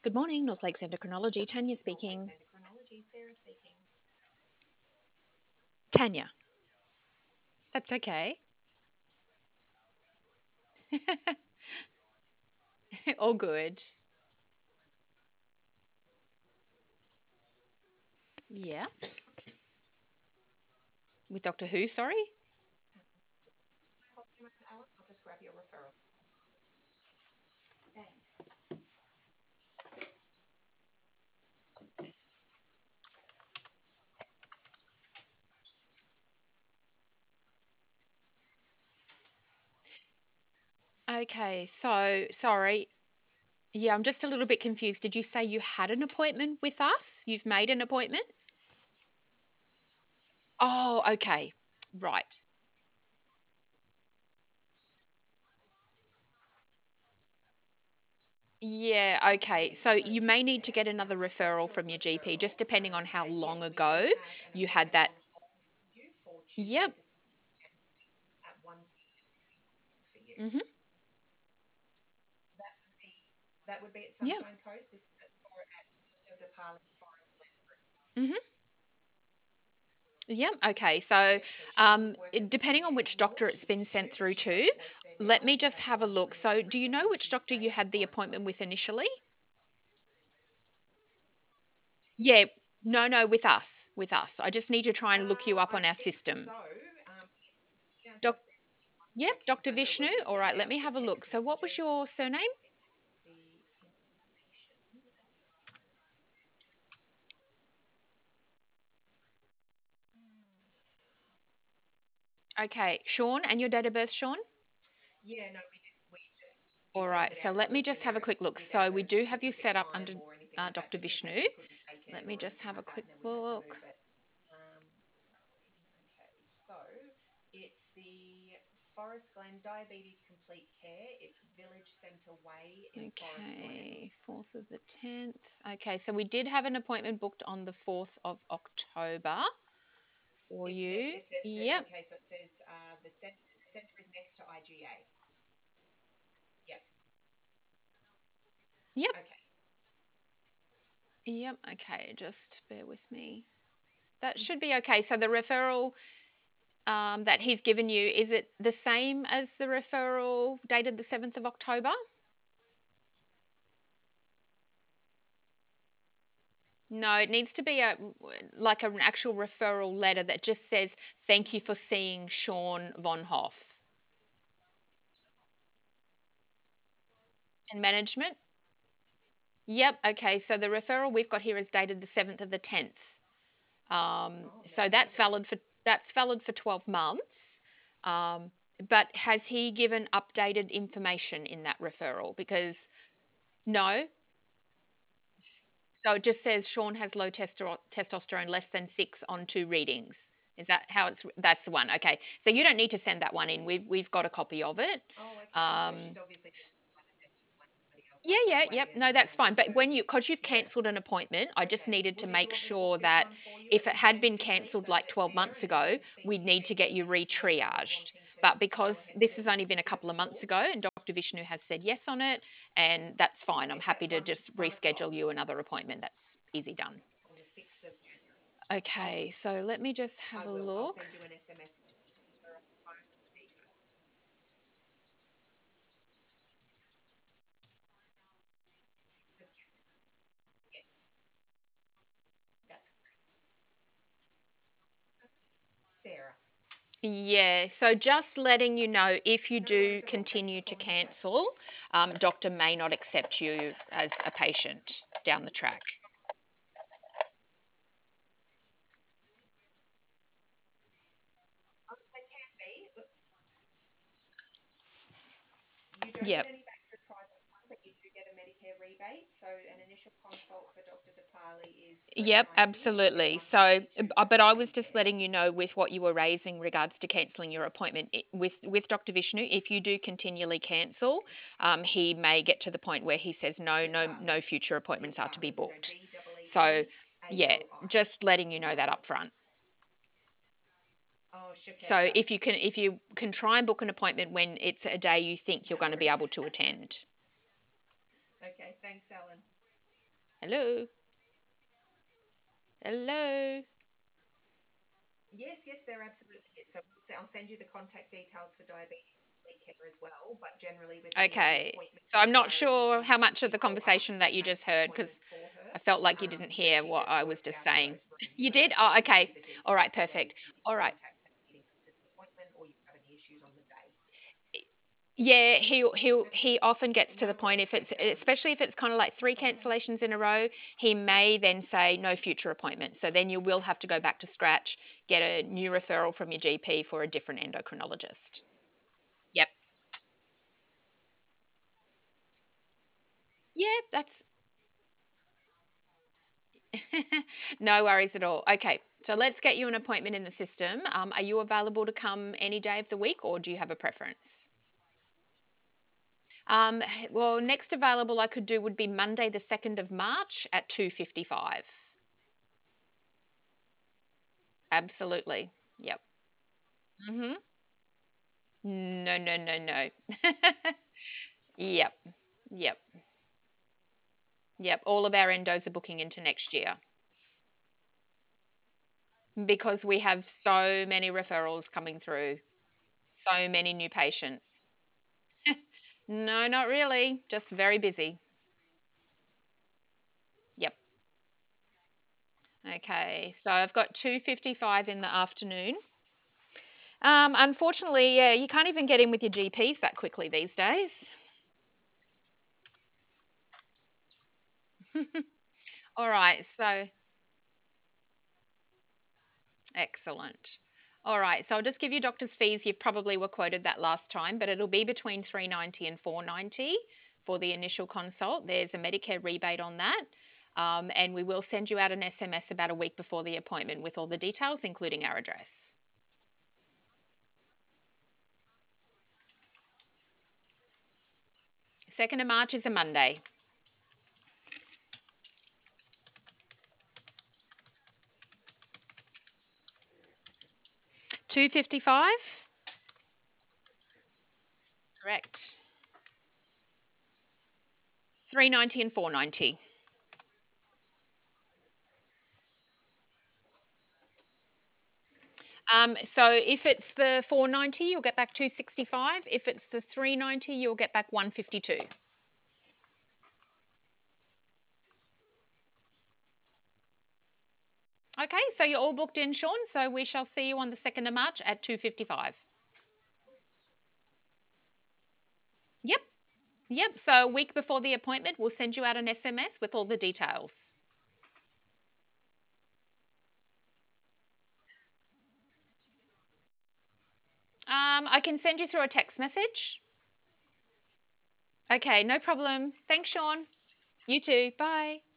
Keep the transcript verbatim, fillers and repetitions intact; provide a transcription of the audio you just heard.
Good morning, North Lakes Endocrinology. Tanya speaking. Tanya. That's okay. All good. Yeah. With Doctor Who, sorry? Okay, so sorry. Yeah, I'm just a little bit confused. Did you say you had an appointment with us? You've made an appointment? Oh, okay. Right. Yeah, okay. So you may need to get another referral from your G P, just depending on how long ago you had that. Yep. Mm-hmm. Yep. Mm-hmm. Yep. Okay. So, um, it- depending on which doctor it's been sent through to, let me just have a look. So, do you know which doctor you had the appointment with initially? Yeah. No, no, with us. With us. I just need to try and look you up on our system. Doc. Yep. Doctor Vishnu. All right. Let me have a look. So, what was your surname? Okay. Sean, and your date of birth, Sean? All right. So, let me just have a quick look. So, we do have you set up under uh, Doctor Vishnu. Let me just have a quick look. Okay, fourth of the tenth. Okay, so we did have an appointment booked on the fourth of October for you. Yep, yep, yep. Okay, just bear with me. That should be okay. So the referral um, that he's given you, is it the same as the referral dated the seventh of October? No, it needs to be a like an actual referral letter that just says thank you for seeing Sean Von Hoff. And management? Yep. Okay. So the referral we've got here is dated the seventh of the tenth. Um, so that's valid for that's valid for twelve months. Um, but has he given updated information in that referral? Because no. So it just says Sean has low testero- testosterone, less than six on two readings. Is that how it's? That's the one. Okay. So you don't need to send that one in. We've we've got a copy of it. Um, Yeah, yeah, yep. No, that's fine. But when you, because you've cancelled an appointment, I just needed to make sure that if it had been cancelled like twelve months ago, we'd need to get you re-triaged. But because this has only been a couple of months ago and Doctor Vishnu has said yes on it, and that's fine. I'm happy to just reschedule you another appointment. That's easy done. Okay, so let me just have a look. Yeah, so just letting you know if you do continue to cancel, um, doctor may not accept you as a patient down the track. Yep. Yep, absolutely. So, uh, but I was just letting you know with what you were raising regards to cancelling your appointment i- with with Doctor Vishnu. If you do continually cancel, um, he may get to the point where he says no, no, no future appointments are to be booked. So, yeah, just letting you know that up front. So if you can if you can try and book an appointment when it's a day you think you're going to be able to attend. Hello? Hello? Yes, yes, there absolutely is. So we'll, se- I'll send you the contact details for diabetes care as well. But generally, with any of the Okay. appointments So that I'm not Sarah's sure looking how to, much to of the call up conversation to that you make just an heard appointment because for her, I felt like you um, didn't that hear she what just I was worked just out of saying. those rooms. You But I did? can Oh, give you okay. the All right, details again perfect. should you All right. contact her leading up to the appointment or you have any issues on the day. Yeah, he he he often gets to No the point worries. if it's Okay. especially if it's kind of like three Okay. cancellations in a row, he may then say no future appointment. So then you will have to go back to scratch, get a new referral from your G P for a different endocrinologist. Yep. Yeah, that's no worries at all. Okay, so let's get you an appointment in the system. Um, are you available to come any day of the week, or do you have a preference? Um, well, next available I could do would be Monday, the second of March at two fifty-five. Absolutely. Yep. Mm-hmm. No, no, no, no. Yep. Yep. Yep. All of our endos are booking into next year because we have so many referrals coming through, so many new patients. No, not really. Just very busy. Yep. Okay. So I've got two fifty-five in the afternoon. Um, unfortunately, yeah, you can't even get in with your G Ps that quickly these days. All right. So excellent. All right, so I'll just give you doctor's fees. You probably were quoted that last time, but it'll be between three ninety and four ninety for the initial consult. There's a Medicare rebate on that. Um, and we will send you out an S M S about a week before the appointment with all the details, including our address. second of March is a Monday. two fifty-five? Correct. three ninety and four ninety. Um, so if it's the four ninety, you'll get back two sixty-five. If it's the three ninety, you'll get back one fifty-two. Okay, so you're all booked in, Sean. So we shall see you on the second of March at two fifty-five. Yep, yep. So a week before the appointment, we'll send you out an S M S with all the details. Um, I can send you through a text message. Okay, no problem. Thanks, Sean. You too. Bye.